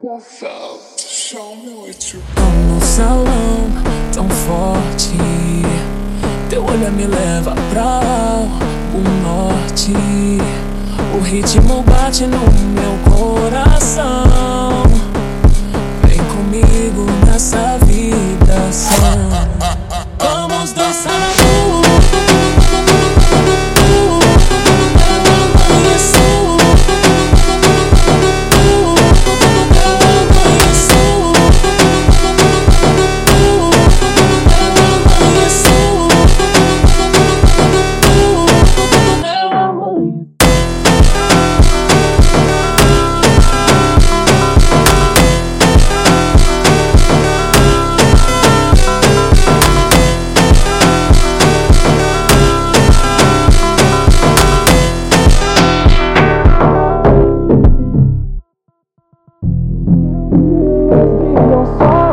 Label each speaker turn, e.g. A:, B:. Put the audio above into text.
A: Tô no salão, tão forte. Teu olhar me leva pra o norte. O ritmo bate no meu coração. Vem comigo nessa vibração. Vamos dançar na rua. Your song.